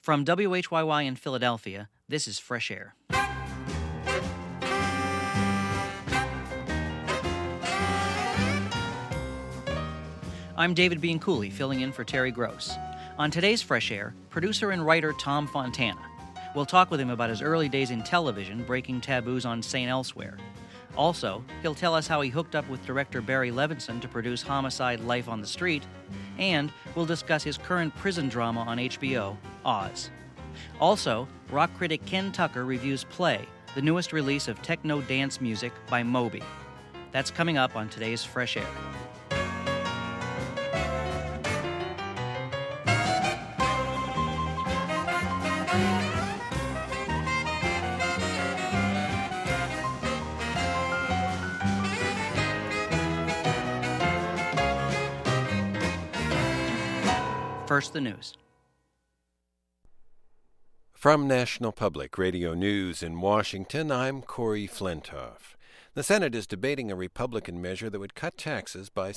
From WHYY in Philadelphia, this is Fresh Air. I'm David Bianculli, filling in for Terry Gross. On today's Fresh Air, producer and writer Tom Fontana. We'll talk with him about his early days in television, breaking taboos on St. Elsewhere. Also, he'll tell us how he hooked up with director Barry Levinson to produce Homicide: Life on the Street, and we'll discuss his current prison drama on HBO, Oz. Also, rock critic Ken Tucker reviews Play, the newest release of techno dance music by Moby. That's coming up on today's Fresh Air. First, the news. From National Public Radio News in Washington, I'm Corey Flintoff. The Senate is debating a Republican measure that would cut taxes by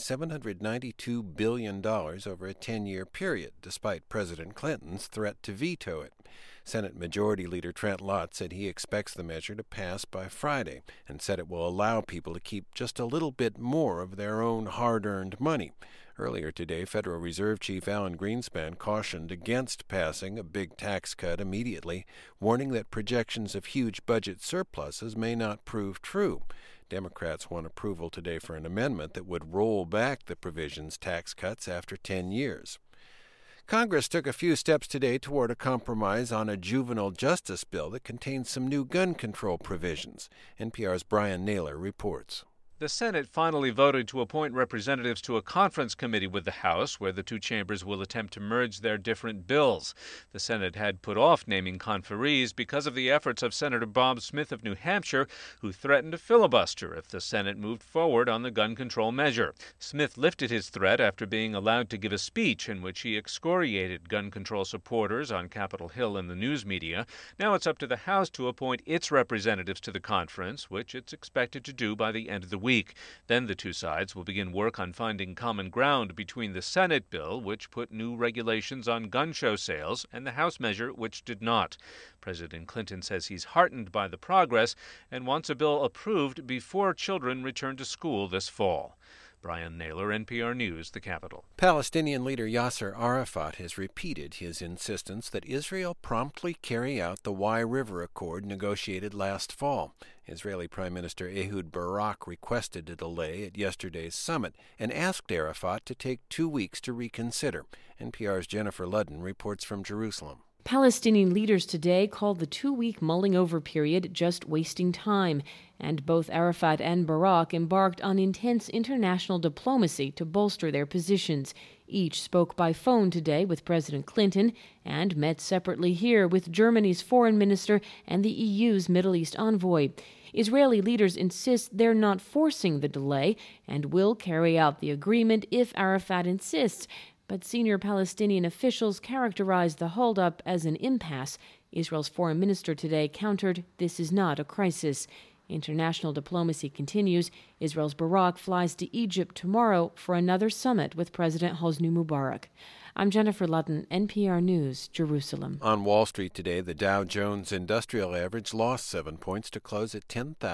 $792 billion over a 10-year period, despite President Clinton's threat to veto it. Senate Majority Leader Trent Lott said he expects the measure to pass by Friday and said it will allow people to keep just a little bit more of their own hard-earned money. Earlier today, Federal Reserve Chief Alan Greenspan cautioned against passing a big tax cut immediately, warning that projections of huge budget surpluses may not prove true. Democrats won approval today for an amendment that would roll back the provision's tax cuts after 10 years. Congress took a few steps today toward a compromise on a juvenile justice bill that contains some new gun control provisions. NPR's Brian Naylor reports. The Senate finally voted to appoint representatives to a conference committee with the House, where the two chambers will attempt to merge their different bills. The Senate had put off naming conferees because of the efforts of Senator Bob Smith of New Hampshire, who threatened to filibuster if the Senate moved forward on the gun control measure. Smith lifted his threat after being allowed to give a speech in which he excoriated gun control supporters on Capitol Hill and the news media. Now it's up to the House to appoint its representatives to the conference, which it's expected to do by the end of the week. Then the two sides will begin work on finding common ground between the Senate bill, which put new regulations on gun show sales, and the House measure, which did not. President Clinton says he's heartened by the progress and wants a bill approved before children return to school this fall. Brian Naylor, NPR News, the Capitol. Palestinian leader Yasser Arafat has repeated his insistence that Israel promptly carry out the Wye River Accord negotiated last fall. Israeli Prime Minister Ehud Barak requested a delay at yesterday's summit and asked Arafat to take 2 weeks to reconsider. NPR's Jennifer Ludden reports from Jerusalem. Palestinian leaders today called the 2-week mulling-over period just wasting time, and both Arafat and Barak embarked on intense international diplomacy to bolster their positions. Each spoke by phone today with President Clinton and met separately here with Germany's foreign minister and the EU's Middle East envoy. Israeli leaders insist they're not forcing the delay and will carry out the agreement if Arafat insists. But senior Palestinian officials characterized the holdup as an impasse. Israel's foreign minister today countered, this is not a crisis. International diplomacy continues. Israel's Barak flies to Egypt tomorrow for another summit with President Hosni Mubarak. I'm Jennifer Ludden, NPR News, Jerusalem. On Wall Street today, the Dow Jones Industrial Average lost 7 points to close at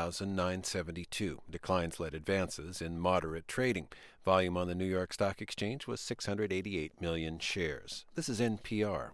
10,972. Declines led advances in moderate trading. Volume on the New York Stock Exchange was 688 million shares. This is NPR.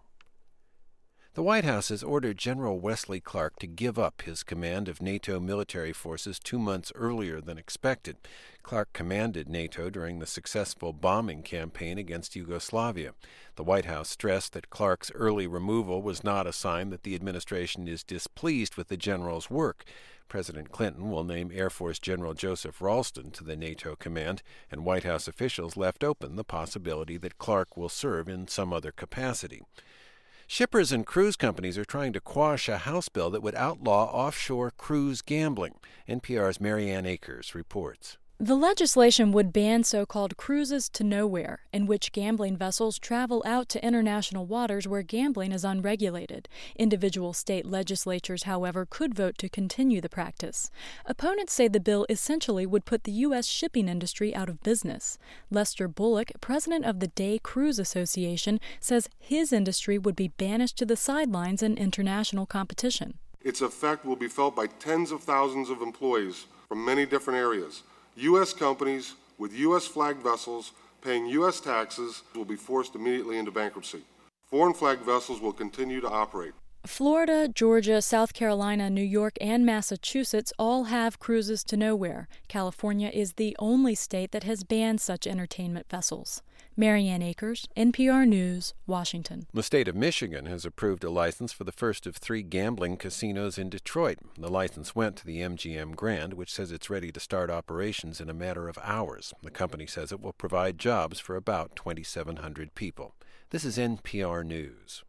The White House has ordered General Wesley Clark to give up his command of NATO military forces 2 months earlier than expected. Clark commanded NATO during the successful bombing campaign against Yugoslavia. The White House stressed that Clark's early removal was not a sign that the administration is displeased with the general's work. President Clinton will name Air Force General Joseph Ralston to the NATO command, and White House officials left open the possibility that Clark will serve in some other capacity. Shippers and cruise companies are trying to quash a House bill that would outlaw offshore cruise gambling. NPR's Marianne Akers reports. The legislation would ban so-called cruises to nowhere, in which gambling vessels travel out to international waters where gambling is unregulated. Individual state legislatures, however, could vote to continue the practice. Opponents say the bill essentially would put the U.S. shipping industry out of business. Lester Bullock, president of the Day Cruise Association, says his industry would be banished to the sidelines in international competition. Its effect will be felt by tens of thousands of employees from many different areas. U.S. companies with U.S.-flagged vessels paying U.S. taxes will be forced immediately into bankruptcy. Foreign-flagged vessels will continue to operate. Florida, Georgia, South Carolina, New York, and Massachusetts all have cruises to nowhere. California is the only state that has banned such entertainment vessels. Marianne Akers, NPR News, Washington. The state of Michigan has approved a license for the first of 3 gambling casinos in Detroit. The license went to the MGM Grand, which says it's ready to start operations in a matter of hours. The company says it will provide jobs for about 2,700 people. This is NPR News.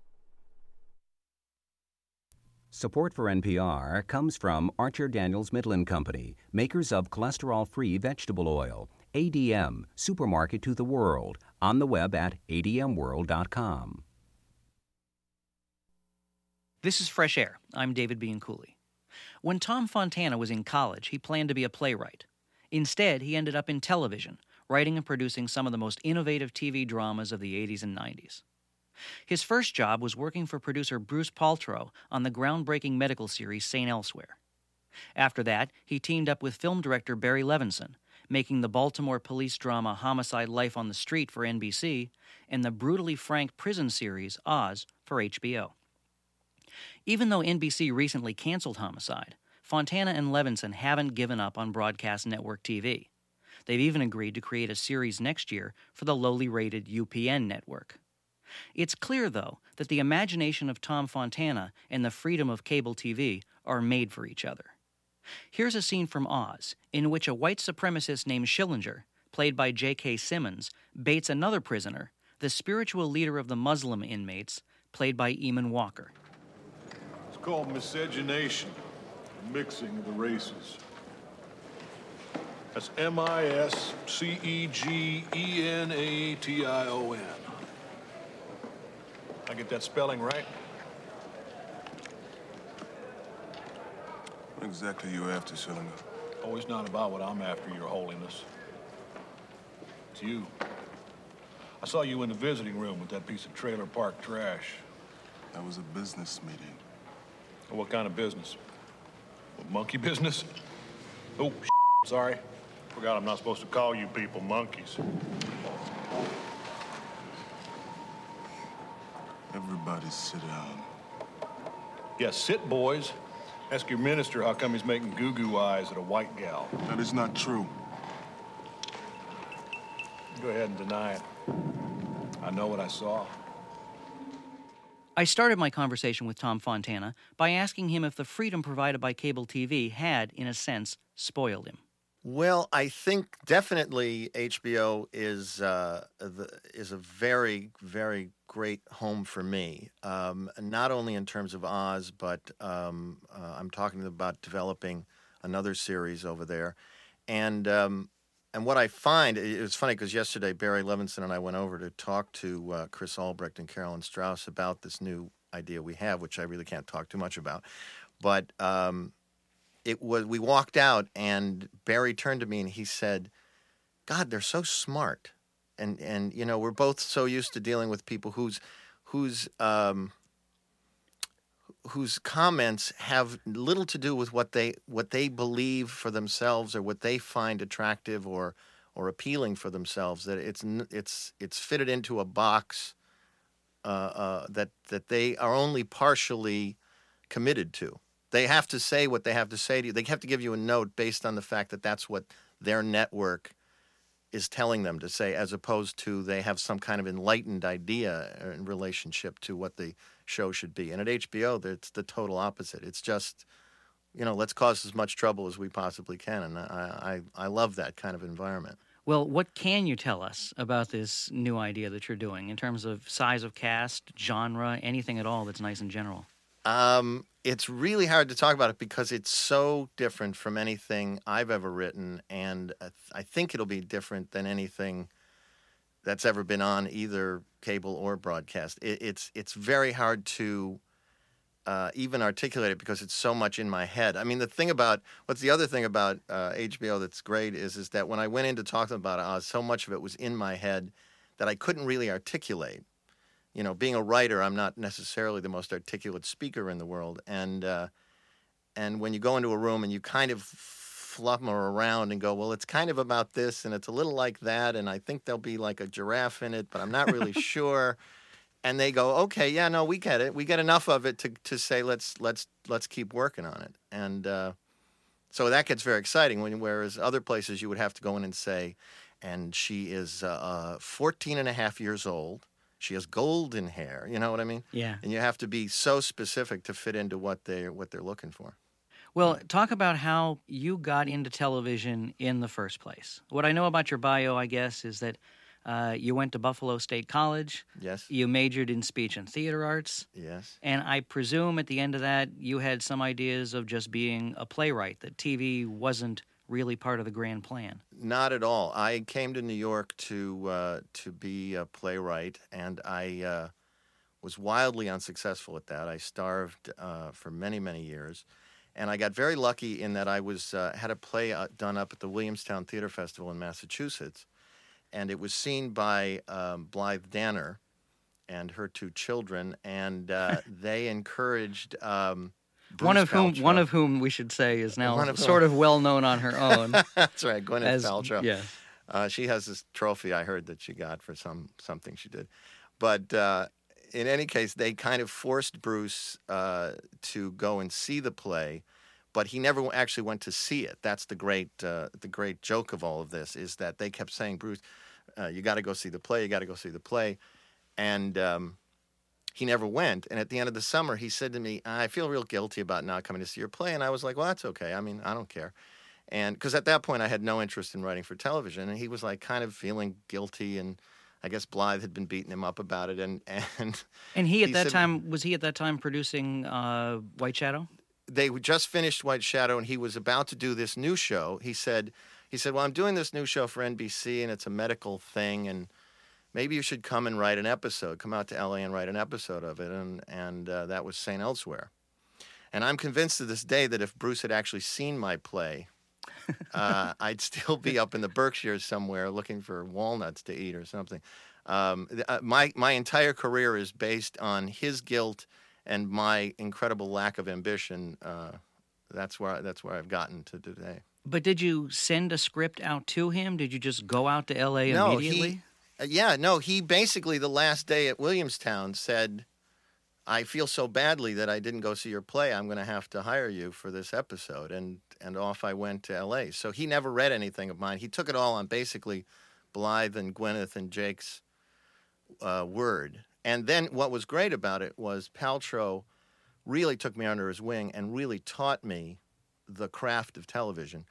Support for NPR comes from Archer Daniels Midland Company, makers of cholesterol-free vegetable oil. ADM, supermarket to the world, on the web at admworld.com. This is Fresh Air. I'm David Bianculli. When Tom Fontana was in college, he planned to be a playwright. Instead, he ended up in television, writing and producing some of the most innovative TV dramas of the 80s and 90s. His first job was working for producer Bruce Paltrow on the groundbreaking medical series St. Elsewhere. After that, he teamed up with film director Barry Levinson, making the Baltimore police drama Homicide: Life on the Street for NBC and the brutally frank prison series Oz for HBO. Even though NBC recently canceled Homicide, Fontana and Levinson haven't given up on broadcast network TV. They've even agreed to create a series next year for the lowly rated UPN network. It's clear, though, that the imagination of Tom Fontana and the freedom of cable TV are made for each other. Here's a scene from Oz, in which a white supremacist named Schillinger, played by J.K. Simmons, baits another prisoner, the spiritual leader of the Muslim inmates, played by Eamon Walker. It's called miscegenation, the mixing of the races. That's miscegenation. I get that spelling right? What exactly are you after, Schillinger? Oh, it's not about what I'm after, Your Holiness. It's you. I saw you in the visiting room with that piece of trailer park trash. That was a business meeting. Oh, what kind of business? What, monkey business? Oh, sorry. Forgot I'm not supposed to call you people monkeys. Everybody sit down. Yes, sit, boys. Ask your minister how come he's making goo-goo eyes at a white gal. That is not true. Go ahead and deny it. I know what I saw. I started my conversation with Tom Fontana by asking him if the freedom provided by cable TV had, in a sense, spoiled him. Well, I think definitely HBO is a very, very great home for me. Not only in terms of Oz, but I'm talking about developing another series over there, and what I find, it was funny because yesterday Barry Levinson and I went over to talk to Chris Albrecht and Carolyn Strauss about this new idea we have, which I really can't talk too much about, but. We walked out, and Barry turned to me and he said, "God, they're so smart," and you know, we're both so used to dealing with people whose comments have little to do with what they believe for themselves or what they find attractive or appealing for themselves. That it's fitted into a box that they are only partially committed to. They have to say what they have to say to you. They have to give you a note based on the fact that that's what their network is telling them to say, as opposed to they have some kind of enlightened idea in relationship to what the show should be. And at HBO, it's the total opposite. It's just, you know, let's cause as much trouble as we possibly can. And I love that kind of environment. Well, what can you tell us about this new idea that you're doing in terms of size of cast, genre, anything at all that's nice and general? It's really hard to talk about it because it's so different from anything I've ever written, and I think it'll be different than anything that's ever been on either cable or broadcast. It's very hard to even articulate it because it's so much in my head. I mean, what's the other thing about HBO that's great is that when I went in to talk to them about Oz, so much of it was in my head that I couldn't really articulate. You know, being a writer, I'm not necessarily the most articulate speaker in the world. And when you go into a room and you kind of flummer around and go, well, it's kind of about this and it's a little like that, and I think there'll be like a giraffe in it, but I'm not really sure. And they go, okay, yeah, no, we get it. We get enough of it to say let's keep working on it. And so that gets very exciting. Whereas other places you would have to go in and say, and she is 14 and a half years old. She has golden hair. You know what I mean? Yeah. And you have to be so specific to fit into what they're looking for. Well, talk about how you got into television in the first place. What I know about your bio, I guess, is that you went to Buffalo State College. Yes. You majored in speech and theater arts. Yes. And I presume at the end of that, you had some ideas of just being a playwright, that TV wasn't really part of the grand plan. Not at all. I came to New York to be a playwright, and I was wildly unsuccessful at that. I starved for many, many years, and I got very lucky in that I had a play done up at the Williamstown Theater Festival in Massachusetts, and it was seen by Blythe Danner and her two children, and they encouraged. One of whom we should say is now sort of well known on her own. That's right, Gwyneth Paltrow. Yeah, she has this trophy I heard that she got for something she did. But in any case, they kind of forced Bruce to go and see the play, but he never actually went to see it. That's the great joke of all of this, is that they kept saying, Bruce, you got to go see the play. You got to go see the play, and he never went. And at the end of the summer, he said to me, I feel real guilty about not coming to see your play. And I was like, well, that's okay. I mean, I don't care. And because at that point, I had no interest in writing for television. And he was like kind of feeling guilty. And I guess Blythe had been beating him up about it. And he at that time, was he at that time producing White Shadow? They just finished White Shadow, and he was about to do this new show. He said, well, I'm doing this new show for NBC, and it's a medical thing, and maybe you should come and write an episode. Come out to L.A. and write an episode of it. And that was St. Elsewhere. And I'm convinced to this day that if Bruce had actually seen my play, I'd still be up in the Berkshires somewhere looking for walnuts to eat or something. My entire career is based on his guilt and my incredible lack of ambition. That's where I've gotten to today. But did you send a script out to him? Did you just go out to L.A. immediately? He basically the last day at Williamstown said, I feel so badly that I didn't go see your play. I'm going to have to hire you for this episode. And off I went to L.A. So he never read anything of mine. He took it all on basically Blythe and Gwyneth and Jake's word. And then what was great about it was Paltrow really took me under his wing and really taught me the craft of television.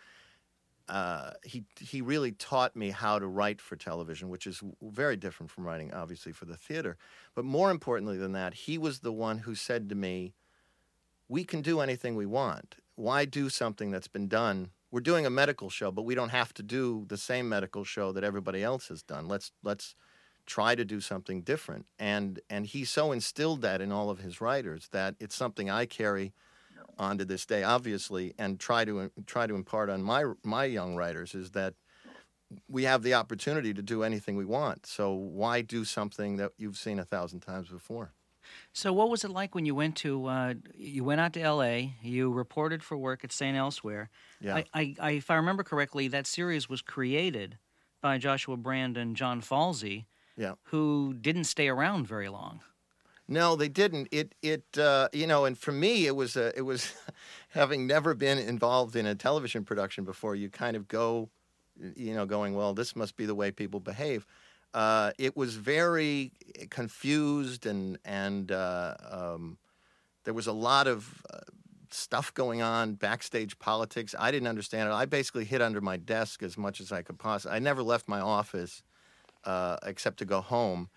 He really taught me how to write for television, which is very different from writing, obviously, for the theater. But more importantly than that, he was the one who said to me, we can do anything we want. Why do something that's been done? We're doing a medical show, but we don't have to do the same medical show that everybody else has done. Let's try to do something different. And he so instilled that in all of his writers that it's something I carry on to this day, obviously, and try to impart on my young writers, is that we have the opportunity to do anything we want. So why do something that you've seen 1,000 times before? So what was it like when you went out to L.A., you reported for work at St. Elsewhere? Yeah. If I remember correctly, that series was created by Joshua Brand and John Falsey, who didn't stay around very long. No, they didn't. And for me, it was having never been involved in a television production before. You kind of go, going, well, this must be the way people behave. It was very confused, and there was a lot of stuff going on, backstage politics. I didn't understand it. I basically hid under my desk as much as I could possibly. I never left my office except to go home.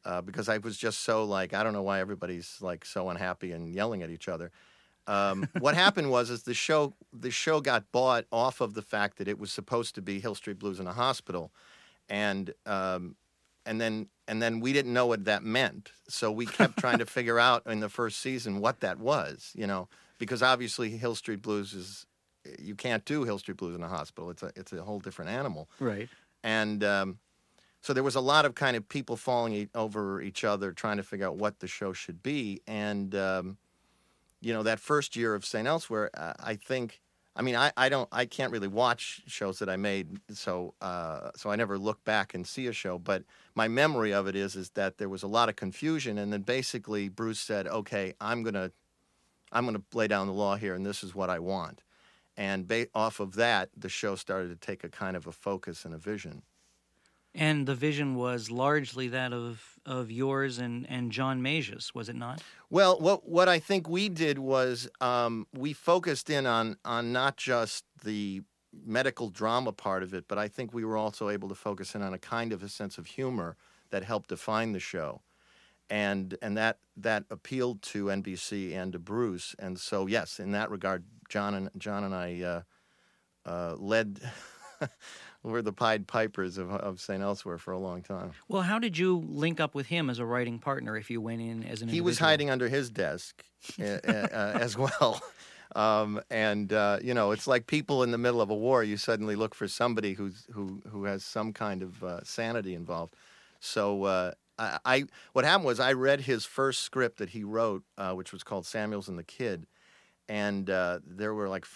because I was just so like, I don't know why everybody's like so unhappy and yelling at each other. What happened was the show got bought off of the fact that it was supposed to be Hill Street Blues in a hospital, and then we didn't know what that meant, so we kept trying to figure out in the first season what that was, because obviously Hill Street Blues is, you can't do Hill Street Blues in a hospital. It's a whole different animal, right? And so there was a lot of kind of people falling over each other trying to figure out what the show should be, and that first year of St. Elsewhere, I can't really watch shows that I made, so I never look back and see a show. But my memory of it is that there was a lot of confusion, and then basically Bruce said, "Okay, I'm gonna lay down the law here, and this is what I want." And off of that, the show started to take a kind of a focus and a vision. And the vision was largely that of yours and John Mages, was it not? Well, what I think we did was we focused in on not just the medical drama part of it, but I think we were also able to focus in on a kind of a sense of humor that helped define the show, and that appealed to NBC and to Bruce. And so, yes, in that regard, John and I led. We're the Pied Pipers of St. Elsewhere for a long time. Well, how did you link up with him as a writing partner if you went in as an individual? He was hiding under his desk as well. It's like people in the middle of a war. You suddenly look for somebody who has some kind of sanity involved. So what happened was I read his first script that he wrote, which was called Samuels and the Kid. And there were like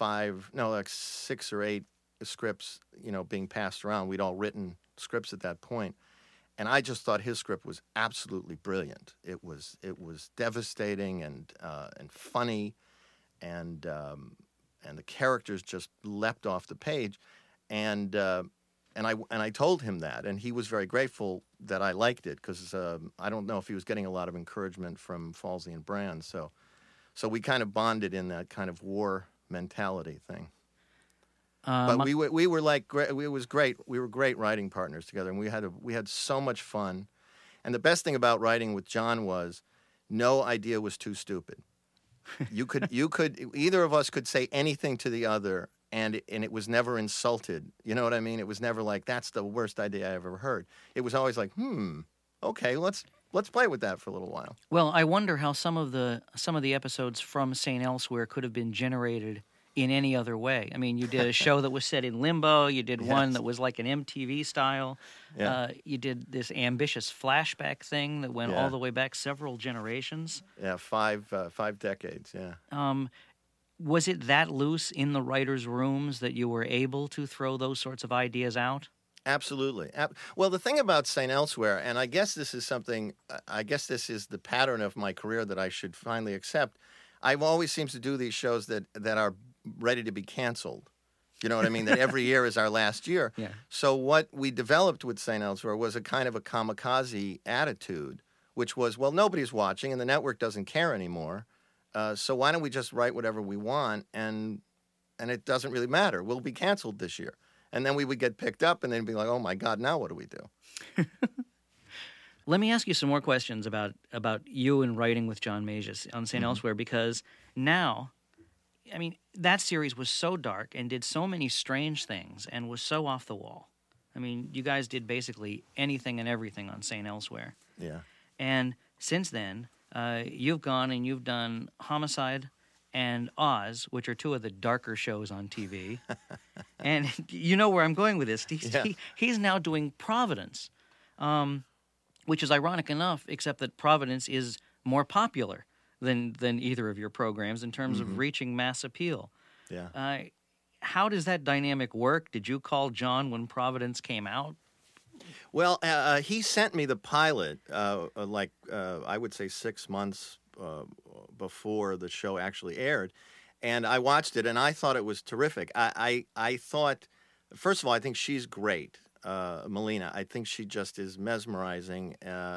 6 or 8 scripts, being passed around. We'd all written scripts at that point, and I just thought his script was absolutely brilliant. It was devastating and funny, and the characters just leapt off the page, and I told him that, and he was very grateful that I liked it, because I don't know if he was getting a lot of encouragement from Falsey and Brand, so we kind of bonded in that kind of war mentality thing. But we were like, it was great. We were great writing partners together, and we had so much fun. And the best thing about writing with John was, no idea was too stupid. You could either of us could say anything to the other, and it was never insulted. You know what I mean? It was never like, that's the worst idea I ever heard. It was always like, okay, let's play with that for a little while. Well, I wonder how some of the episodes from St. Elsewhere could have been generated in any other way. I mean, you did a show that was set in limbo. You did one that was like an MTV style. Yeah. You did this ambitious flashback thing that went all the way back several generations. Yeah, 5 decades, yeah. Was it that loose in the writers' rooms that you were able to throw those sorts of ideas out? Absolutely. Well, the thing about St. Elsewhere, and I guess this is the pattern of my career that I should finally accept, I've always seemed to do these shows that are ready to be canceled. You know what I mean? That every year is our last year. Yeah. So what we developed with St. Elsewhere was a kind of a kamikaze attitude, which was, well, nobody's watching and the network doesn't care anymore. So why don't we just write whatever we want, and it doesn't really matter. We'll be canceled this year. And then we would get picked up and then be like, oh, my God, now what do we do? Let me ask you some more questions about you and writing with John Mages on St. Elsewhere, because now, I mean, that series was so dark and did so many strange things and was so off the wall. I mean, you guys did basically anything and everything on St. Elsewhere. Yeah. And since then, you've gone and you've done Homicide and Oz, which are 2 of the darker shows on TV. And you know where I'm going with this. He's now doing Providence, which is ironic enough, except that Providence is more popular than either of your programs in terms of reaching mass appeal. Yeah. How does that dynamic work? Did you call John when Providence came out? Well, he sent me the pilot, I would say 6 months before the show actually aired, and I watched it, and I thought it was terrific. I thought, first of all, I think she's great. Melina, I think she just is mesmerizing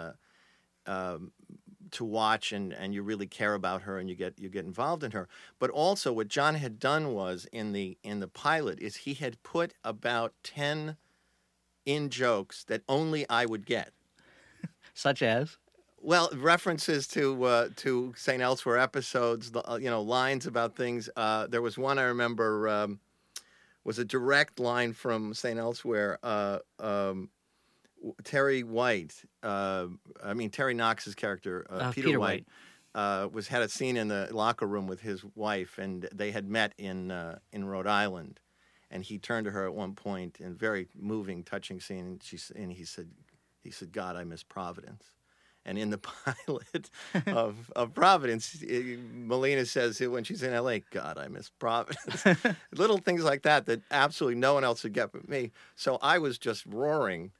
to watch, and you really care about her, and you get involved in her. But also, what John had done was in the pilot is he had put about 10 in jokes that only I would get. Such as? Well, references to St. Elsewhere episodes, lines about things. There was one I remember was a direct line from St. Elsewhere. Terry White, Terry Knox's character, Peter White, had a scene in the locker room with his wife, and they had met in Rhode Island, and he turned to her at one point in a very moving, touching scene, and he said, "God, I miss Providence." And in the pilot of Providence, Melina says when she's in L.A., "God, I miss Providence." Little things like that absolutely no one else would get but me. So I was just roaring.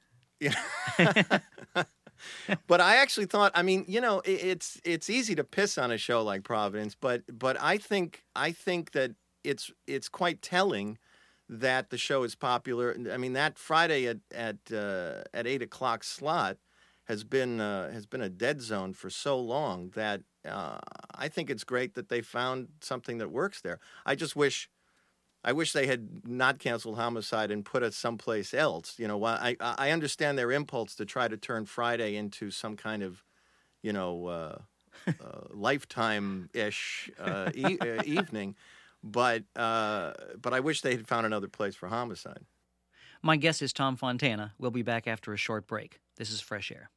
But I actually thought, it's easy to piss on a show like Providence, but I think that it's quite telling that the show is popular. I mean, that Friday at 8:00 slot has been a dead zone for so long that I think it's great that they found something that works there. I wish they had not canceled Homicide and put us someplace else. I understand their impulse to try to turn Friday into some kind of, Lifetime-ish evening, but I wish they had found another place for Homicide. My guest is Tom Fontana. We'll be back after a short break. This is Fresh Air.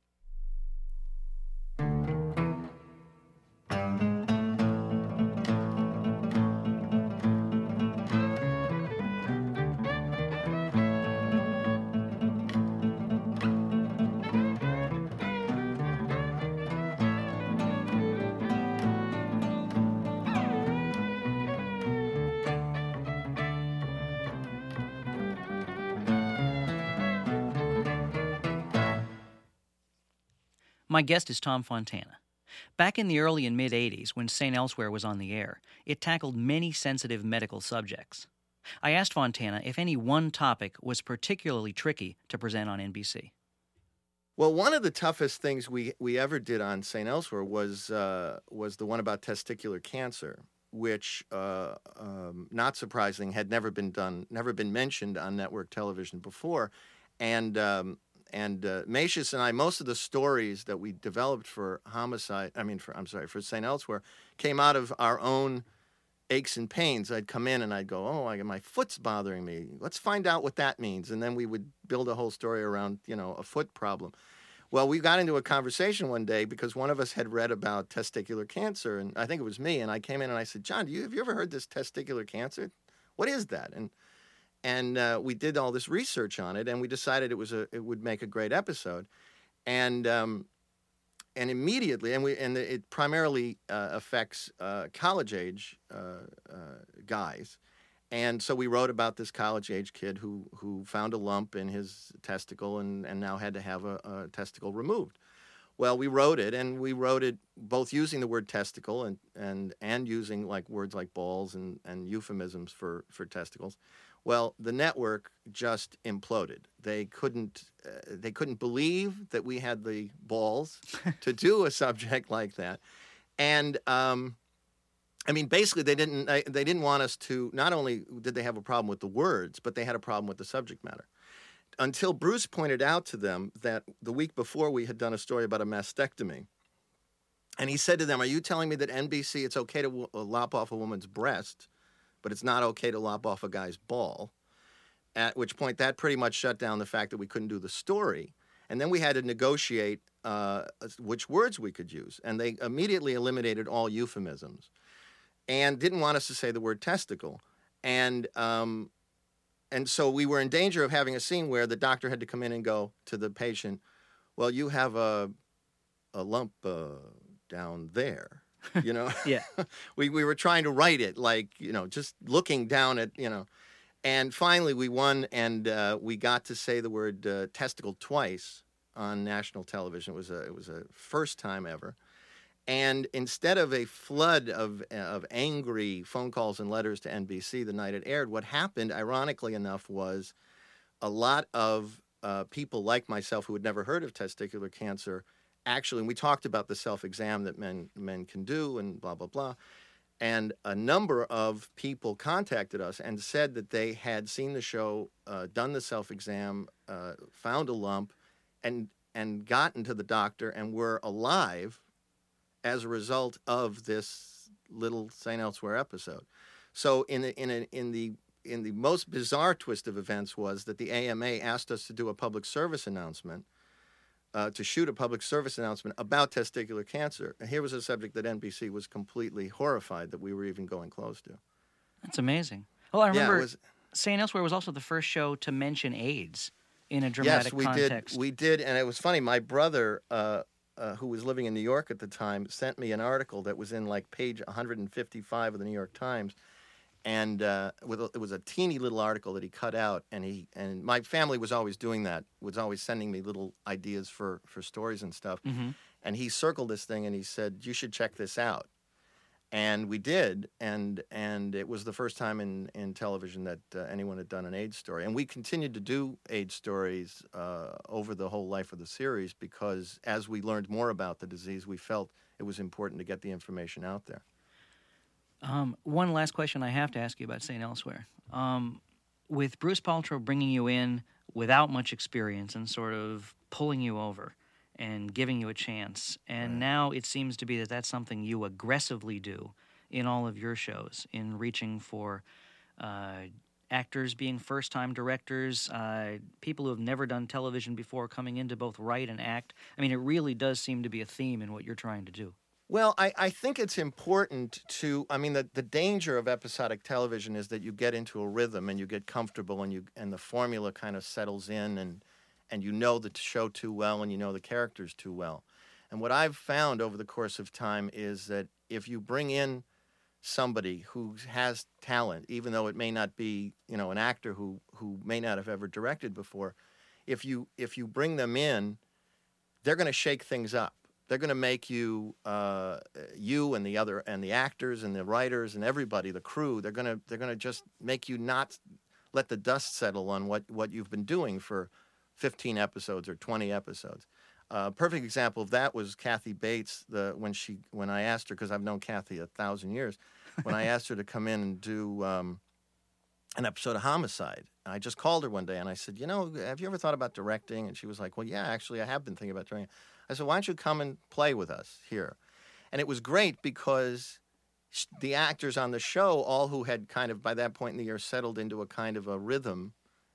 My guest is Tom Fontana. Back in the early and mid-'80s, when St. Elsewhere was on the air, it tackled many sensitive medical subjects. I asked Fontana if any one topic was particularly tricky to present on NBC. Well, one of the toughest things we ever did on St. Elsewhere was the one about testicular cancer, which, not surprising, had never been mentioned on network television before, and Macias and I, most of the stories that we developed for for St. Elsewhere, came out of our own aches and pains. I'd come in and I'd go, "Oh, my foot's bothering me. Let's find out what that means." And then we would build a whole story around, a foot problem. Well, we got into a conversation one day because one of us had read about testicular cancer, and I think it was me. And I came in and I said, "John, have you ever heard this testicular cancer? What is that?" And we did all this research on it, and we decided it would make a great episode, and immediately, it primarily affects college age guys, and so we wrote about this college age kid who found a lump in his testicle and now had to have a testicle removed. Well, we wrote it both using the word testicle and using words like balls and euphemisms for testicles. Well, the network just imploded. They couldn't believe that we had the balls to do a subject like that, and basically they didn't want us to. Not only did they have a problem with the words, but they had a problem with the subject matter. Until Bruce pointed out to them that the week before we had done a story about a mastectomy, and he said to them, "Are you telling me that NBC it's okay to lop off a woman's breast, but it's not okay to lop off a guy's ball?" At which point that pretty much shut down the fact that we couldn't do the story. And then we had to negotiate which words we could use. And they immediately eliminated all euphemisms and didn't want us to say the word testicle. And so we were in danger of having a scene where the doctor had to come in and go to the patient, "Well, you have a lump down there." Yeah. We were trying to write it just looking down at, and finally we won, and we got to say the word testicle twice on national television. It was a first time ever. And instead of a flood of angry phone calls and letters to NBC the night it aired, what happened, ironically enough, was a lot of people like myself who had never heard of testicular cancer actually, and we talked about the self-exam that men can do and blah, blah, blah. And a number of people contacted us and said that they had seen the show, done the self-exam, found a lump, and and gotten to the doctor and were alive as a result of this little St. Elsewhere episode. So in the most bizarre twist of events was that the AMA asked us to do a public service announcement, to shoot a public service announcement about testicular cancer. And here was a subject that NBC was completely horrified that we were even going close to. That's amazing. Well, I remember Yeah, St. Elsewhere was also the first show to mention AIDS in a dramatic yes, context. We did, and it was funny. My brother, who was living in New York at the time, sent me an article that was in like page 155 of the New York Times, and it was a teeny little article that he cut out. And my family was always doing that, was always sending me little ideas for stories and stuff. Mm-hmm. And he circled this thing and he said, "You should check this out." And we did, and it was the first time in television that anyone had done an AIDS story. And we continued to do AIDS stories over the whole life of the series because as we learned more about the disease, we felt it was important to get the information out there. One last question I have to ask you about St. Elsewhere. With Bruce Paltrow bringing you in without much experience and sort of pulling you over and giving you a chance, and now it seems to be that that's something you aggressively do in all of your shows, in reaching for actors being first-time directors, people who have never done television before coming in to both write and act. I mean, it really does seem to be a theme in what you're trying to do. Well, I think it's important to, I mean, the danger of episodic television is that you get into a rhythm and you get comfortable and the formula kind of settles in and you know the show too well and you know the characters too well. And what I've found over the course of time is that if you bring in somebody who has talent, even though it may not be, an actor who may not have ever directed before, if you bring them in, they're going to shake things up. They're going to make you, you and the actors and the writers and everybody, the crew. They're going to just make you not let the dust settle on what you've been doing for 15 episodes or 20 episodes. Perfect example of that was Kathy Bates. When I asked her, because I've known Kathy 1,000 years, when I asked her to come in and do an episode of Homicide, I just called her one day and I said, have you ever thought about directing? And she was like, well, yeah, actually, I have been thinking about directing. I said, why don't you come and play with us here? And it was great because the actors on the show, all who had kind of by that point in the year settled into a kind of a rhythm,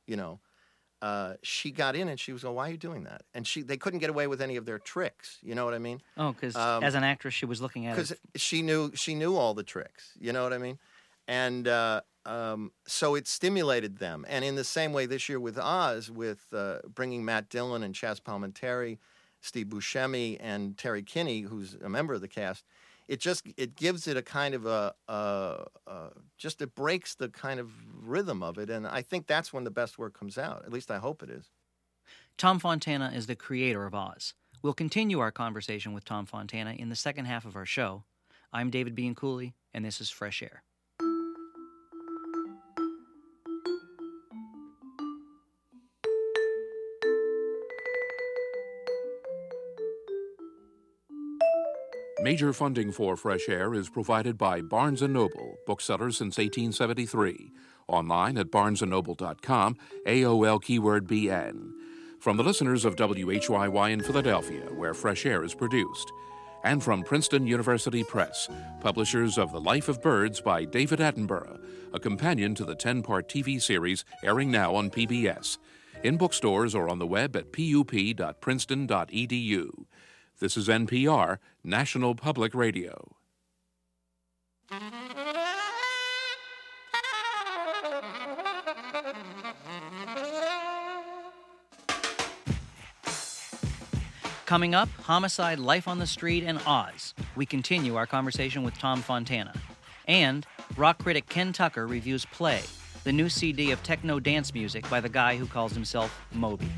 she got in and she was going, why are you doing that? And they couldn't get away with any of their tricks. You know what I mean? Oh, because as an actress, she was looking at it. Because she knew all the tricks. You know what I mean? And so it stimulated them. And in the same way this year with Oz, with bringing Matt Dillon and Chaz Palminteri, Steve Buscemi, and Terry Kinney, who's a member of the cast, it gives it a kind of it breaks the kind of rhythm of it, and I think that's when the best work comes out. At least I hope it is. Tom Fontana is the creator of Oz. We'll continue our conversation with Tom Fontana in the second half of our show. I'm David Bianculli, and this is Fresh Air. Major funding for Fresh Air is provided by Barnes & Noble, bookseller since 1873. Online at barnesandnoble.com, AOL keyword BN. From the listeners of WHYY in Philadelphia, where Fresh Air is produced. And from Princeton University Press, publishers of The Life of Birds by David Attenborough, a companion to the 10-part TV series airing now on PBS. In bookstores or on the web at pup.princeton.edu. This is NPR, National Public Radio. Coming up, Homicide, Life on the Street, and Oz. We continue our conversation with Tom Fontana. And rock critic Ken Tucker reviews Play, the new CD of techno dance music by the guy who calls himself Moby.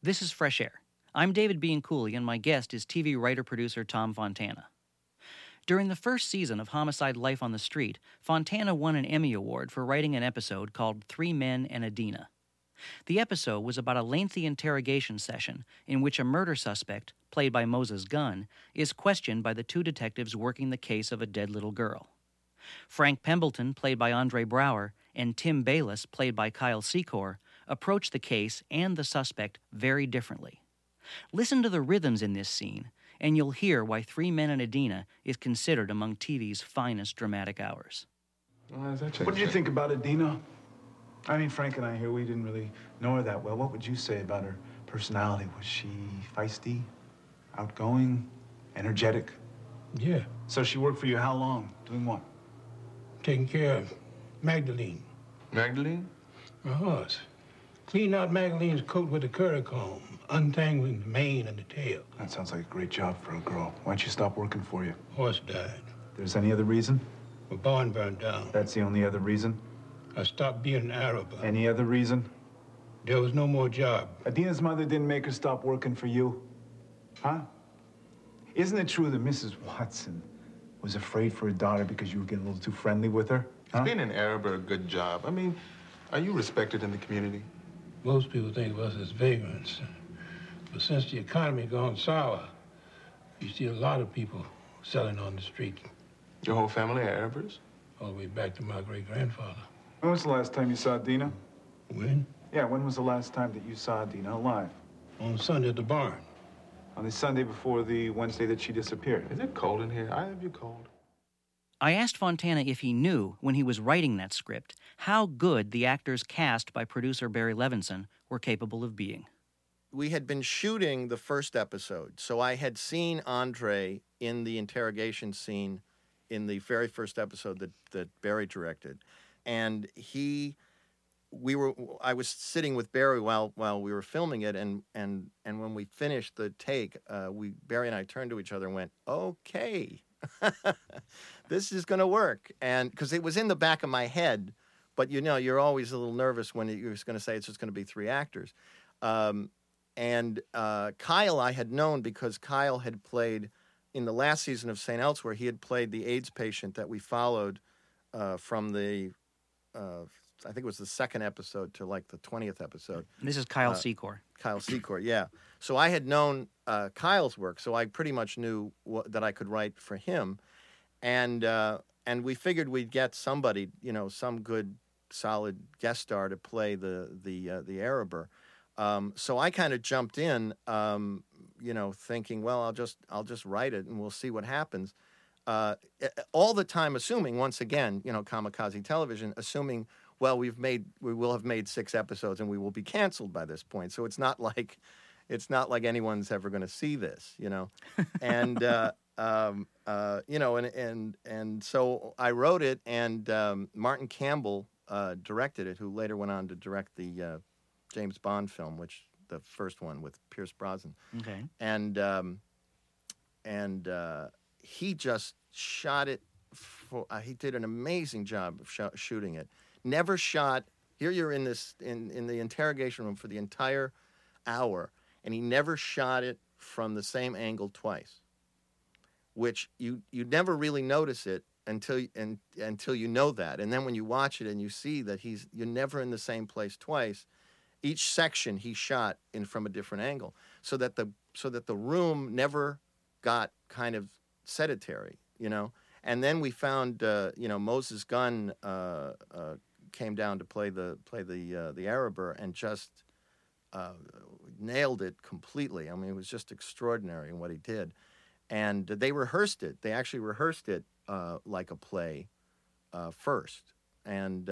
This is Fresh Air. I'm David Bianculli, and my guest is TV writer-producer Tom Fontana. During the first season of Homicide: Life on the Street, Fontana won an Emmy Award for writing an episode called 3 Men and a Dina. The episode was about a lengthy interrogation session in which a murder suspect, played by Moses Gunn, is questioned by the two detectives working the case of a dead little girl. Frank Pembleton, played by Andre Braugher, and Tim Bayliss, played by Kyle Secor, approach the case and the suspect very differently. Listen to the rhythms in this scene, and you'll hear why 3 Men and a Dina is considered among TV's finest dramatic hours. What did you think about Adina? I mean, Frank and I here, we didn't really know her that well. What would you say about her personality? Was she feisty, outgoing, energetic? Yeah. So she worked for you how long? Doing what? Taking care of Magdalene. Magdalene? A horse. Clean out Magdalene's coat with a curry comb, untangling the mane and the tail. That sounds like a great job for a girl. Why'd she stop working for you? Horse died. There's any other reason? The barn burned down. That's the only other reason? I stopped being an Arab. Any other reason? There was no more job. Adina's mother didn't make her stop working for you? Huh? Isn't it true that Mrs. Watson was afraid for her daughter because you were getting a little too friendly with her? Is being an Arab a good job? I mean, are you respected in the community? Most people think of us as vagrants. But since the economy gone sour, you see a lot of people selling on the street. Your whole family are Arabers? All the way back to my great-grandfather. When was the last time you saw Dina? When? Yeah, when was the last time that you saw Dina alive? On Sunday at the barn. On the Sunday before the Wednesday that she disappeared. Is it cold in here? I have you cold. I asked Fontana if he knew, when he was writing that script, how good the actors cast by producer Barry Levinson were capable of being. We had been shooting the first episode, so I had seen Andre in the interrogation scene in the very first episode that Barry directed. And I was sitting with Barry while we were filming it, and when we finished the take, Barry and I turned to each other and went, okay, this is going to work. And because it was in the back of my head, but you know, you're always a little nervous when you're going to say it's just going to be 3 actors. Kyle I had known because Kyle had played in the last season of St. Elsewhere. He had played the AIDS patient that we followed from the I think it was the 2nd episode to like the 20th episode. This is Kyle Secor. Kyle Secor, yeah. So I had known Kyle's work, so I pretty much knew that I could write for him, and we figured we'd get somebody, you know, some good, solid guest star to play the Araber. So I kind of jumped in, you know, thinking, well, I'll just write it and we'll see what happens. All the time assuming, once again, you know, kamikaze television, assuming, well, we will have made 6 episodes and we will be canceled by this point. So it's not like anyone's ever going to see this, you know, and you know, and so I wrote it, and Martin Campbell directed it, who later went on to direct the James Bond film, which the first one with Pierce Brosnan. Okay, and he just shot it. He did an amazing job of shooting it. Never shot. Here you're in this in the interrogation room for the entire hour, and he never shot it from the same angle twice. Which you never really notice it until you know that, and then when you watch it and you see that you're never in the same place twice. Each section he shot in from a different angle, so that the room never got kind of sedentary, you know. And then we found, you know, Moses Gunn came down to play the Araber and just nailed it completely. I mean, it was just extraordinary in what he did. And they rehearsed it. They actually rehearsed it like a play first, and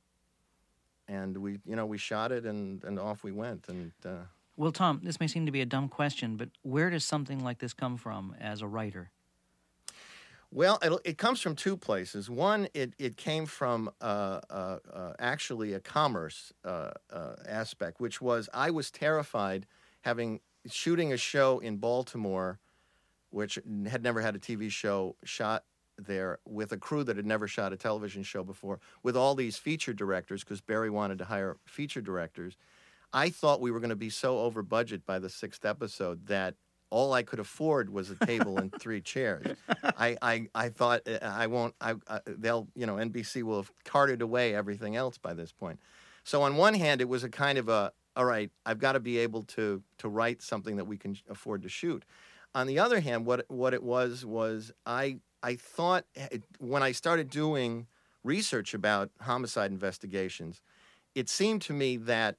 we shot it, and off we went. And well, Tom, this may seem to be a dumb question, but where does something like this come from as a writer? Well, it comes from 2 places. One, it came from actually a commerce aspect, which was I was terrified shooting a show in Baltimore, which had never had a TV show shot there, with a crew that had never shot a television show before, with all these feature directors, because Barry wanted to hire feature directors. I thought we were going to be so over budget by the 6th episode that all I could afford was a table and 3 chairs. I thought they'll, NBC will have carted away everything else by this point. So on one hand, it was a kind of all right, I've got to be able to write something that we can afford to shoot. On the other hand, what it was I thought when I started doing research about homicide investigations, it seemed to me that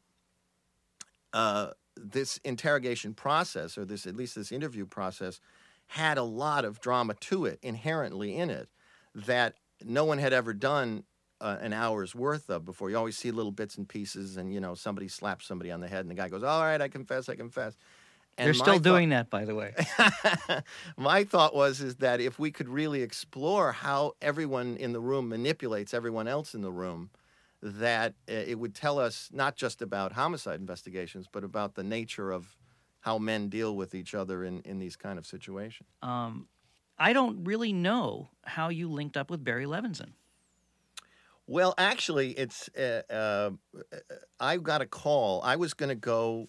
this interrogation process, or at least this interview process, had a lot of drama to it, inherently in it, that no one had ever done an hour's worth of before. You always see little bits and pieces, and somebody slaps somebody on the head, and the guy goes, "All right, I confess." And they're still doing that, by the way. My thought is that if we could really explore how everyone in the room manipulates everyone else in the room, that it would tell us not just about homicide investigations, but about the nature of how men deal with each other in these kind of situations. I don't really know how you linked up with Barry Levinson. Well, actually, it's I got a call. I was going to go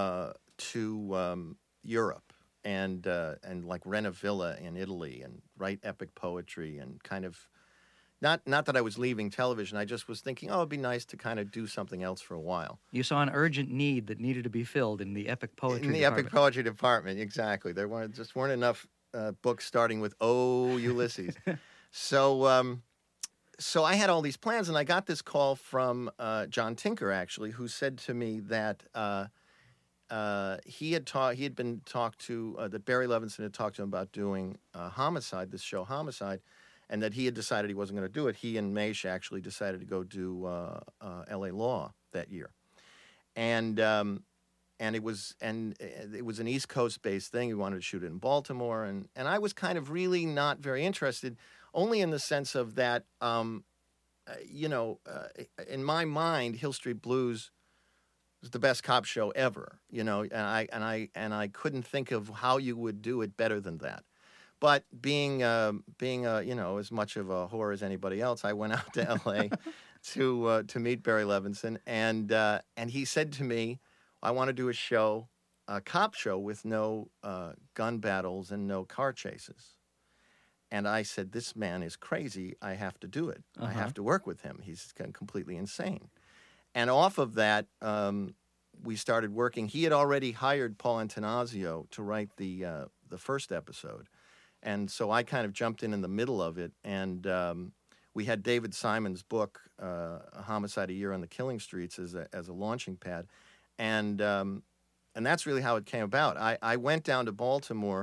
to Europe and like rent a villa in Italy and write epic poetry and kind of not that I was leaving television. I just was thinking, it'd be nice to kind of do something else for a while. You saw an urgent need that needed to be filled in the epic poetry department. Epic poetry department, exactly. There weren't enough books starting with "Oh, Ulysses." So I had all these plans, and I got this call from John Tinker, actually, who said to me that he had been talked to, that Barry Levinson had talked to him about doing Homicide, this show Homicide, and that he had decided he wasn't going to do it. He and Maish actually decided to go do L.A. Law that year, and it was an East Coast based thing. He wanted to shoot it in Baltimore, and I was kind of really not very interested, only in the sense of that, in my mind, Hill Street Blues was the best cop show ever, and I couldn't think of how you would do it better than that. But being as much of a whore as anybody else, I went out to L.A. to meet Barry Levinson, and he said to me, "I want to do a cop show with no gun battles and no car chases." And I said, "This man is crazy. I have to do it. I have to work with him. He's completely insane." And off of that, we started working. He had already hired Paul Antanasio to write the first episode. And so I kind of jumped in the middle of it. And we had David Simon's book, A Homicide a Year on the Killing Streets, as a launching pad. And that's really how it came about. I went down to Baltimore,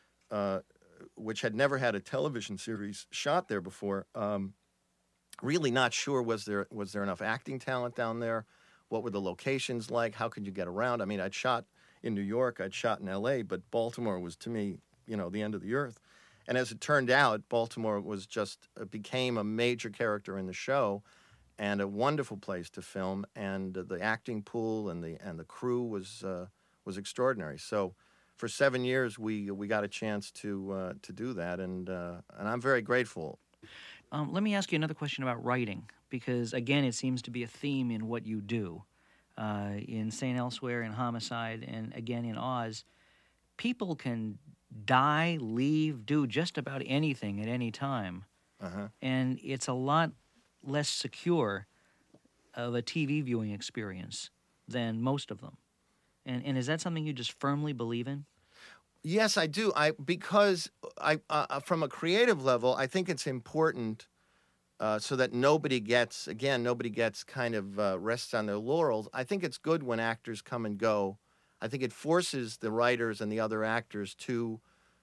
which had never had a television series shot there before. Really not sure, was there enough acting talent down there? What were the locations like? How could you get around? I mean, I'd shot in New York, I'd shot in L.A., but Baltimore was, to me, the end of the earth. And as it turned out, Baltimore was became a major character in the show, and a wonderful place to film. And the acting pool and the crew was extraordinary. So for 7 years, we got a chance to do that, and I'm very grateful. Let me ask you another question about writing, because, again, it seems to be a theme in what you do. In St. Elsewhere, in Homicide, and again in Oz, people can die, leave, do just about anything at any time. And it's a lot less secure of a TV viewing experience than most of them. And is that something you just firmly believe in? Yes, I do. Because from a creative level, I think it's important so that nobody gets kind of rests on their laurels. I think it's good when actors come and go. I think it forces the writers and the other actors to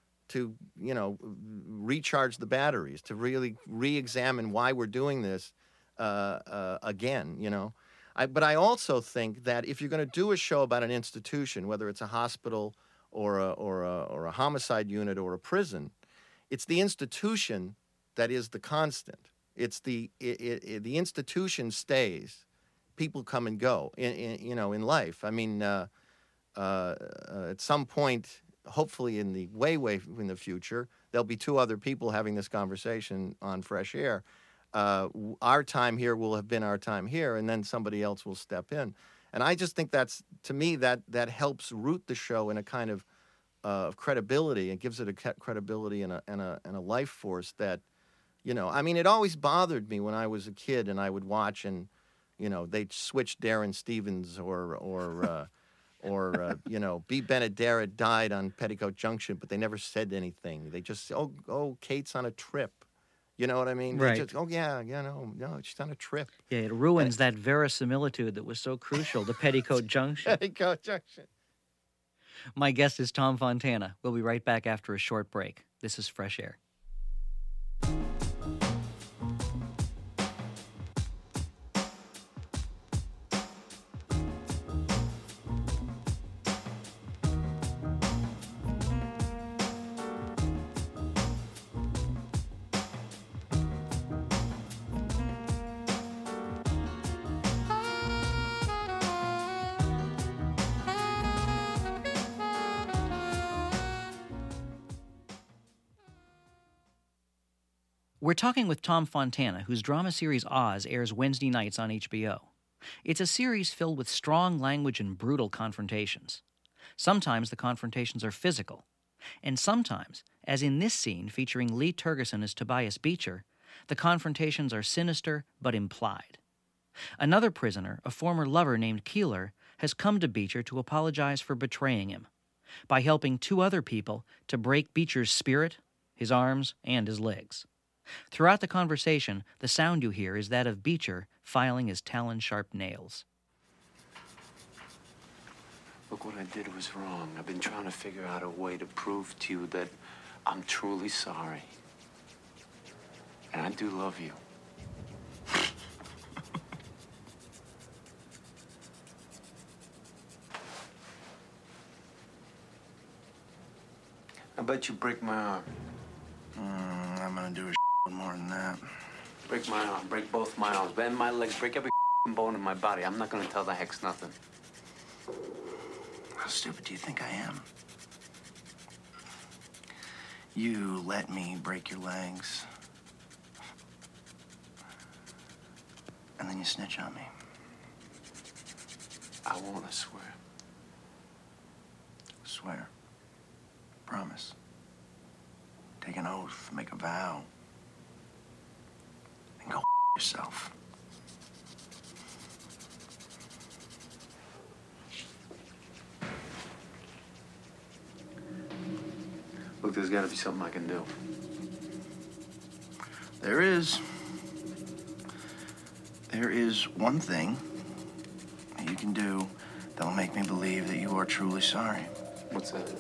recharge the batteries, to really re-examine why we're doing this again. But I also think that if you're going to do a show about an institution, whether it's a hospital or a homicide unit or a prison, it's the institution that is the constant. It's the institution stays. People come and go in life. I mean, at some point, hopefully in the way in the future, there'll be two other people having this conversation on Fresh Air. Our time here will have been our time here, and then somebody else will step in. And I just think that's, to me, that helps root the show in a kind of credibility, and gives it a credibility and a life force that, you know, I mean, it always bothered me when I was a kid and I would watch and, you know, they'd switch Darren Stevens or you know, B. Benaderet died on Petticoat Junction, but they never said anything. They just, oh, Kate's on a trip. You know what I mean? Right. They just, no, she's on a trip. Yeah, it ruins that verisimilitude that was so crucial to Petticoat Junction. Petticoat Junction. My guest is Tom Fontana. We'll be right back after a short break. This is Fresh Air. We're talking with Tom Fontana, whose drama series Oz airs Wednesday nights on HBO. It's a series filled with strong language and brutal confrontations. Sometimes the confrontations are physical, and sometimes, as in this scene featuring Lee Tergesen as Tobias Beecher, the confrontations are sinister but implied. Another prisoner, a former lover named Keeler, has come to Beecher to apologize for betraying him by helping two other people to break Beecher's spirit, his arms, and his legs. Throughout the conversation, the sound you hear is that of Beecher filing his talon-sharp nails. Look, what I did was wrong. I've been trying to figure out a way to prove to you that I'm truly sorry. And I do love you. I bet you break my arm. I'm gonna do more than that. Break my arm, break both my arms, bend my legs, break every bone in my body. I'm not gonna tell the hex nothing. How stupid do you think I am? You let me break your legs, and then you snitch on me. I won't, I swear. Swear. Promise. Take an oath, make a vow, and go yourself. Look, there's gotta be something I can do. There is. There is one thing that you can do that'll make me believe that you are truly sorry. What's that?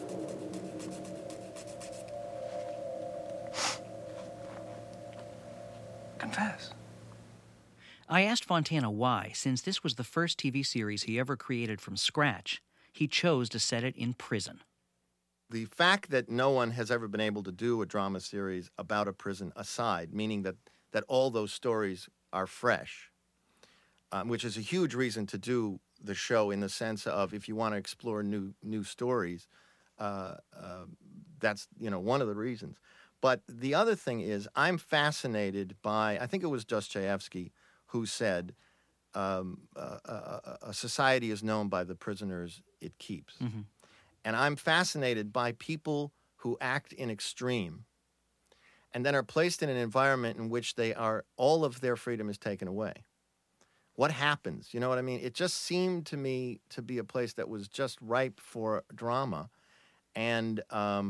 Confess. I asked Fontana why, since this was the first TV series he ever created from scratch, he chose to set it in prison. The fact that no one has ever been able to do a drama series about a prison aside, meaning that all those stories are fresh, which is a huge reason to do the show, in the sense of, if you want to explore new stories, that's, you know, one of the reasons. But the other thing is, I'm fascinated by, I think it was Dostoevsky who said, a society is known by the prisoners it keeps. Mm-hmm. And I'm fascinated by people who act in extreme and then are placed in an environment in which all of their freedom is taken away. What happens? You know what I mean? It just seemed to me to be a place that was just ripe for drama. And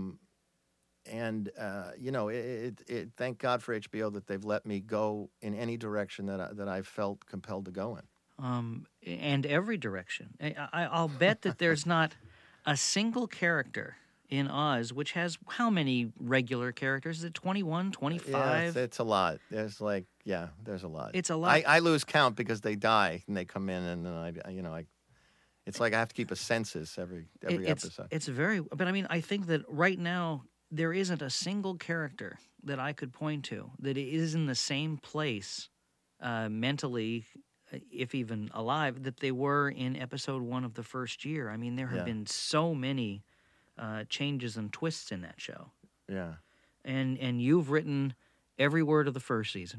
you know, thank God for HBO that they've let me go in any direction that I felt compelled to go in. And every direction. I'll bet that there's not a single character in Oz which has how many regular characters? Is it 21, 25? Yeah, it's a lot. There's there's a lot. It's a lot. I lose count because they die and they come in, and then it's like I have to keep a census every episode. It's very, but I mean, I think that right now there isn't a single character that I could point to that is in the same place mentally, if even alive, that they were in episode 1 of the first year. I mean, there have been so many changes and twists in that show. Yeah. And you've written every word of the first season.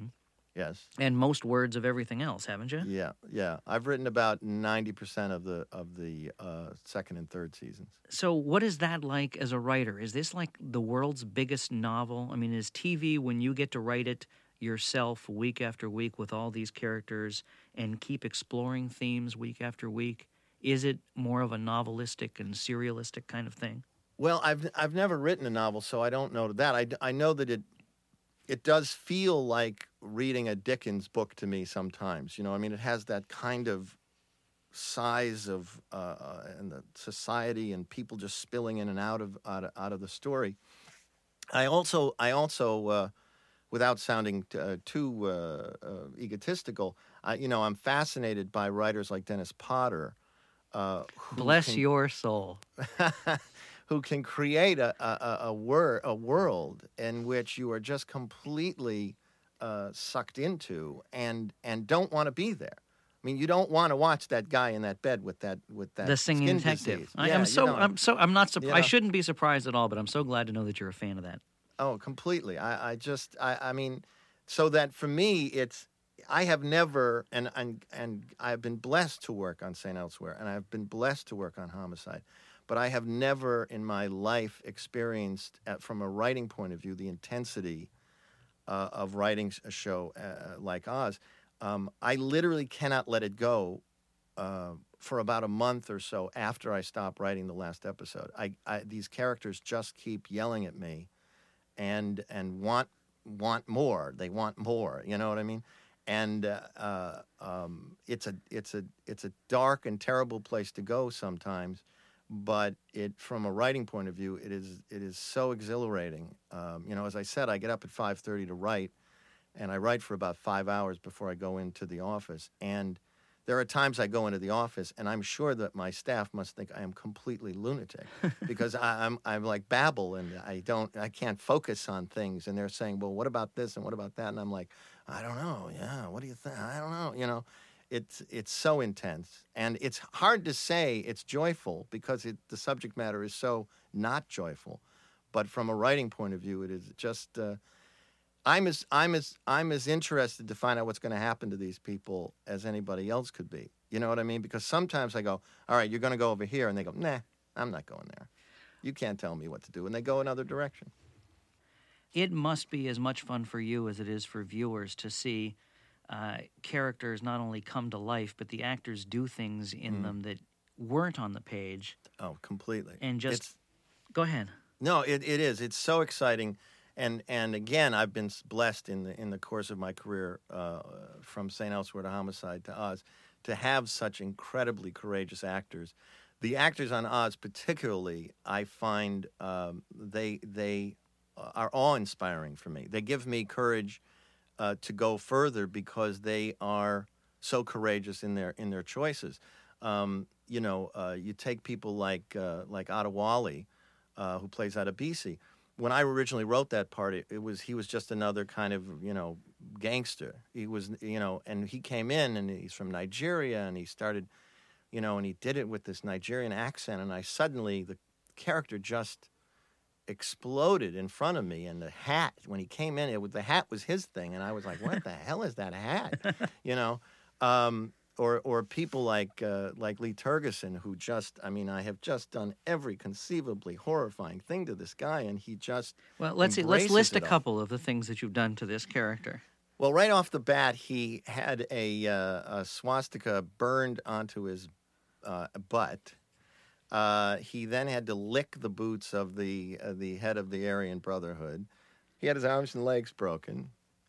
Yes. And most words of everything else, haven't you? Yeah. I've written about 90% of the second and third seasons. So what is that like as a writer? Is this like the world's biggest novel? I mean, is TV, when you get to write it yourself week after week with all these characters and keep exploring themes week after week, is it more of a novelistic and serialistic kind of thing? Well, I've never written a novel, so I don't know that. I know that it does feel like reading a Dickens book to me sometimes. You know, I mean, it has that kind of size of and the society and people just spilling in and out of the story. I also without sounding too egotistical, I'm fascinated by writers like Dennis Potter. Bless your soul. Who can create a world in which you are just completely sucked into and don't want to be there. I mean, you don't want to watch that guy in that bed with that the singing skin detective. disease. I'm not surprised. You know? I shouldn't be surprised at all, but I'm so glad to know that you're a fan of that. Oh, completely. I mean, so that for me, I have never, and I've been blessed to work on St. Elsewhere, and I've been blessed to work on Homicide, but I have never in my life experienced, from a writing point of view, the intensity of writing a show like Oz. I literally cannot let it go for about a month or so after I stop writing the last episode. These characters just keep yelling at me and want more. They want more. You know what I mean? And it's a dark and terrible place to go sometimes, but from a writing point of view, it is so exhilarating. As I said, I get up at 5:30 to write, and I write for about 5 hours before I go into the office. And there are times I go into the office, and I'm sure that my staff must think I am completely lunatic because I'm like babble, and I can't focus on things. And they're saying, well, what about this and what about that? And I'm like, I don't know. Yeah, what do you think? I don't know. It's so intense, and it's hard to say it's joyful because the subject matter is so not joyful. But from a writing point of view, it is just. I'm as interested to find out what's going to happen to these people as anybody else could be. You know what I mean? Because sometimes I go, all right, you're going to go over here, and they go, nah, I'm not going there. You can't tell me what to do, and they go another direction. It must be as much fun for you as it is for viewers to see characters not only come to life, but the actors do things in them that weren't on the page. Oh, completely. And go ahead. No, it is. It's so exciting. And again, I've been blessed in the course of my career, from St. Elsewhere to Homicide to Oz, to have such incredibly courageous actors. The actors on Oz, particularly, I find they are awe-inspiring for me. They give me courage to go further because they are so courageous in their choices. You take people like Adewale, who plays Adebisi. When I originally wrote that part, he was just another kind of, gangster. He was, and he came in, and he's from Nigeria, and he started, and he did it with this Nigerian accent, and the character just exploded in front of me, and the hat, when he came in, the hat was his thing, and I was like, what the hell is that hat? Or people like Lee Tergesen, who I have just done every conceivably horrifying thing to this guy, and he just let's list a couple of the things that you've done to this character. Well, right off the bat, he had a swastika burned onto his butt. He then had to lick the boots of the head of the Aryan Brotherhood. He had his arms and legs broken.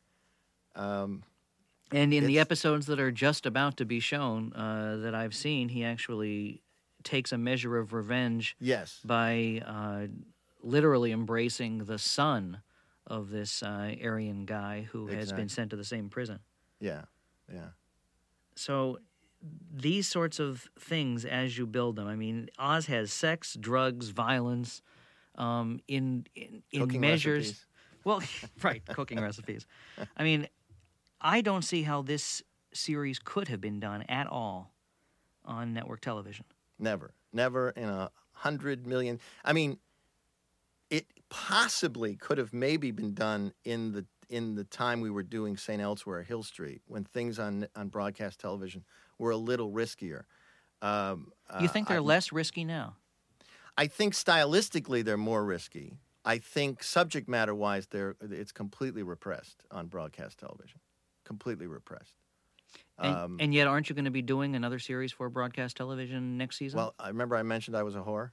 And in the episodes that are just about to be shown that I've seen, he actually takes a measure of revenge by literally embracing the son of this Aryan guy who has been sent to the same prison. Yeah. So these sorts of things, as you build them, I mean, Oz has sex, drugs, violence, in cooking measures. Recipes. Well, right, cooking recipes. I mean, I don't see how this series could have been done at all on network television. Never in 100 million. I mean, it possibly could have maybe been done in in the time we were doing St. Elsewhere, Hill Street, when things on broadcast television were a little riskier. You think they're less risky now? I think stylistically they're more risky. I think subject matter-wise, it's completely repressed on broadcast television. Completely repressed. And yet, aren't you going to be doing another series for broadcast television next season? Well, I remember I mentioned I was a whore.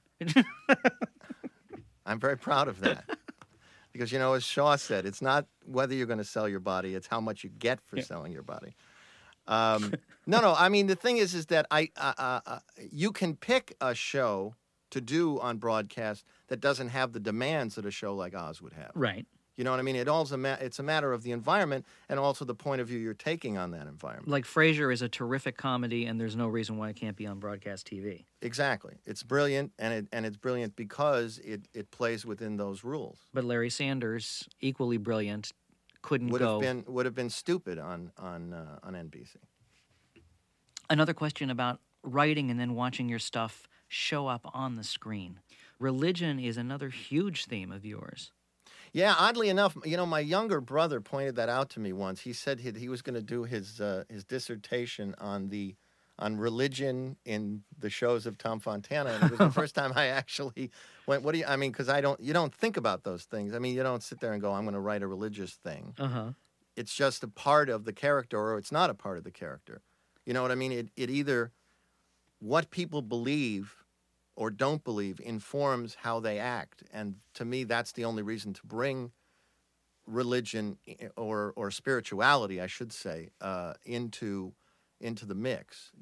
I'm very proud of that. Because, as Shaw said, it's not whether you're going to sell your body, it's how much you get for selling your body. No, I mean, the thing is that you can pick a show to do on broadcast that doesn't have the demands that a show like Oz would have. Right. You know what I mean? It's a matter of the environment and also the point of view you're taking on that environment. Like Frasier is a terrific comedy, and there's no reason why it can't be on broadcast TV. Exactly. It's brilliant, and it's brilliant because it plays within those rules. But Larry Sanders, equally brilliant, would have been stupid on NBC. Another question about writing and then watching your stuff show up on the screen. Religion is another huge theme of yours. Yeah, oddly enough, my younger brother pointed that out to me once. He said he was going to do his dissertation on religion in the shows of Tom Fontana, and it was the first time I actually went, "What do you?" I mean, because you don't think about those things. I mean, you don't sit there and go, "I'm going to write a religious thing." It's just a part of the character, or it's not a part of the character. You know what I mean? It either what people believe or don't believe informs how they act. And to me, that's the only reason to bring religion or spirituality, I should say, into the mix.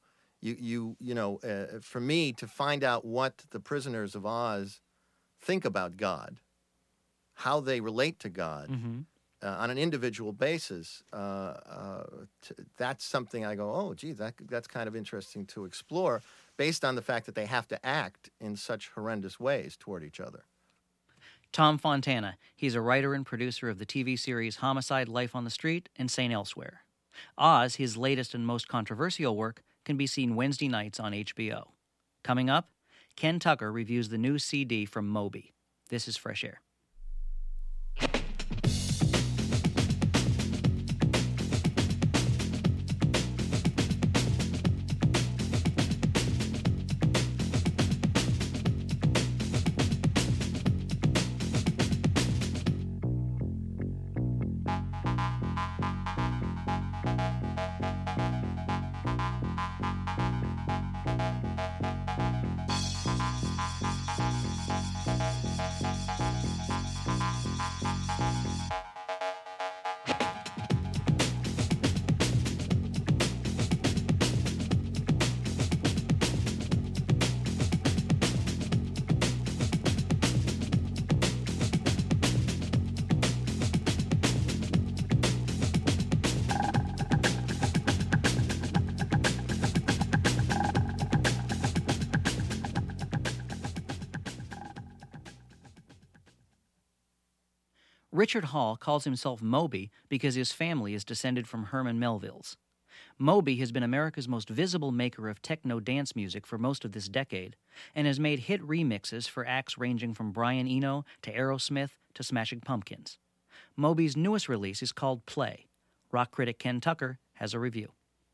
For me to find out what the prisoners of Oz think about God, how they relate to God on an individual basis, that's something I go, oh, gee, that's kind of interesting to explore, based on the fact that they have to act in such horrendous ways toward each other. Tom Fontana. He's a writer and producer of the TV series Homicide: Life on the Street and St. Elsewhere. Oz, his latest and most controversial work, can be seen Wednesday nights on HBO. Coming up, Ken Tucker reviews the new CD from Moby. This is Fresh Air. Richard Hall calls himself Moby because his family is descended from Herman Melvilles. Moby has been America's most visible maker of techno dance music for most of this decade and has made hit remixes for acts ranging from Brian Eno to Aerosmith to Smashing Pumpkins. Moby's newest release is called Play. Rock critic Ken Tucker has a review.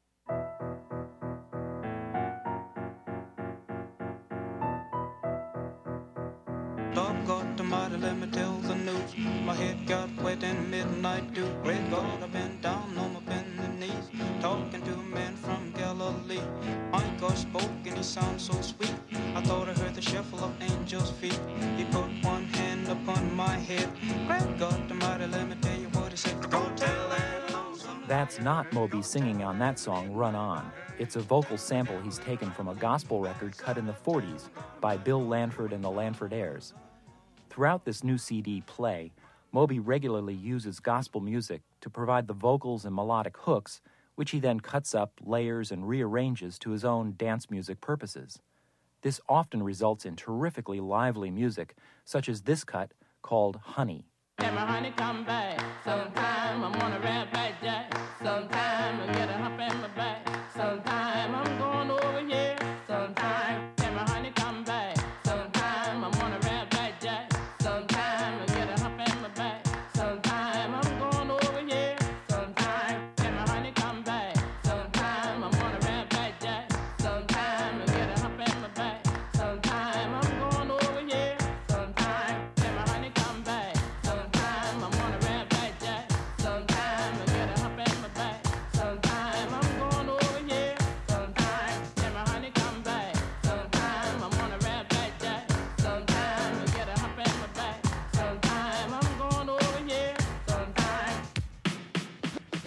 Dog got the mighty, let me tell the news. My head got wet in midnight dew. Great God, I've been down on my bending knees, talking to a man from Galilee. My God spoke and he sounds so sweet. I thought I heard the shuffle of angels' feet. He put one hand upon my head. Great God, the mighty, let me tell you what he said. Go tell that lonesome. That's not Moby singing on that song, Run On. It's a vocal sample he's taken from a gospel record cut in the 40s by Bill Lanford and the Lanford Heirs. Throughout this new CD, Play, Moby regularly uses gospel music to provide the vocals and melodic hooks, which he then cuts up, layers, and rearranges to his own dance music purposes. This often results in terrifically lively music, such as this cut called Honey. Can my honey come back? Sometime I'm on a red back jack. Sometime I get a hump in my back. Sometime I'm going over here. Sometime can my honey come back? Sometime I'm on a red back jack. Sometime I get a hump in my back. Sometime I'm going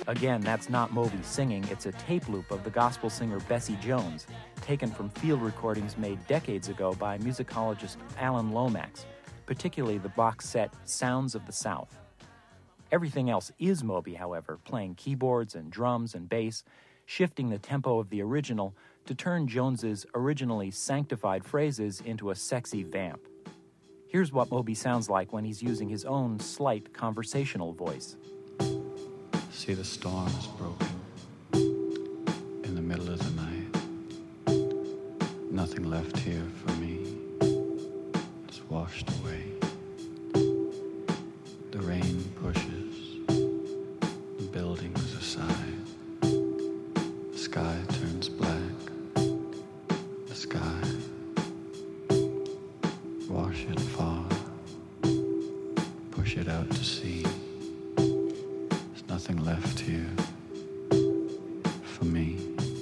Again, that's not Moby singing, it's a tape loop of the gospel singer Bessie Jones, taken from field recordings made decades ago by musicologist Alan Lomax, particularly the box set Sounds of the South. Everything else is Moby, however, playing keyboards and drums and bass, shifting the tempo of the original to turn Jones's originally sanctified phrases into a sexy vamp. Here's what Moby sounds like when he's using his own slight conversational voice. See, the storm is broken in the middle of the night. Nothing left here for me. It's washed away. The rain pushes the buildings aside. The sky turns black. The sky. Wash it far. Push it out to sea. Nothing left here for me.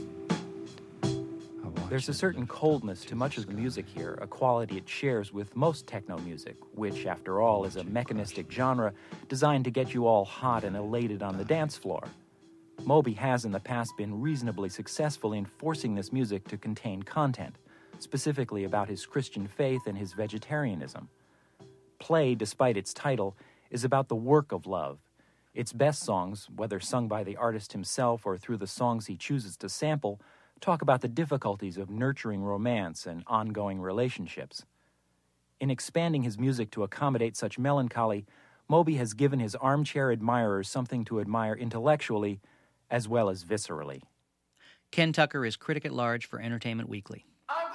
There's a certain coldness to much of the music here, a quality it shares with most techno music, which, after all, is a mechanistic genre designed to get you all hot and elated on the dance floor. Moby has in the past been reasonably successful in forcing this music to contain content, specifically about his Christian faith and his vegetarianism. Play, despite its title, is about the work of love. Its best songs, whether sung by the artist himself or through the songs he chooses to sample, talk about the difficulties of nurturing romance and ongoing relationships. In expanding his music to accommodate such melancholy, Moby has given his armchair admirers something to admire intellectually as well as viscerally. Ken Tucker is critic at large for Entertainment Weekly.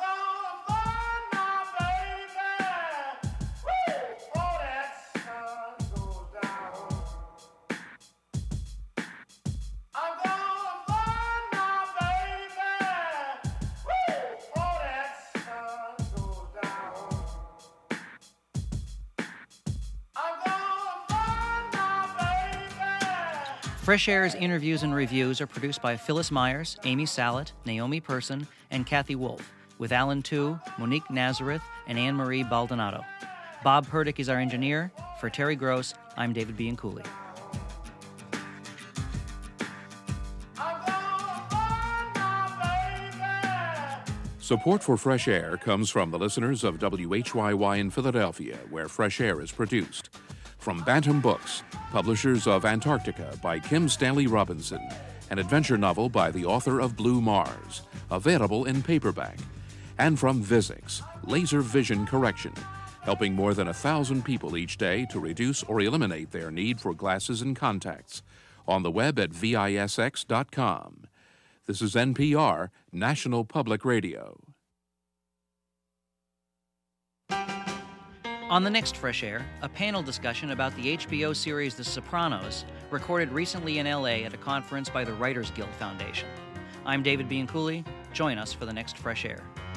Fresh Air's interviews and reviews are produced by Phyllis Myers, Amy Salet, Naomi Person, and Kathy Wolf, with Alan Tu, Monique Nazareth, and Anne-Marie Baldonado. Bob Purdick is our engineer. For Terry Gross, I'm David Bianculli. Support for Fresh Air comes from the listeners of WHYY in Philadelphia, where Fresh Air is produced. From Bantam Books, publishers of Antarctica by Kim Stanley Robinson, an adventure novel by the author of Blue Mars, available in paperback. And from Vizix, laser vision correction, helping more than 1,000 people each day to reduce or eliminate their need for glasses and contacts. On the web at visx.com. This is NPR, National Public Radio. On the next Fresh Air, a panel discussion about the HBO series The Sopranos, recorded recently in L.A. at a conference by the Writers Guild Foundation. I'm David Bianculli. Join us for the next Fresh Air.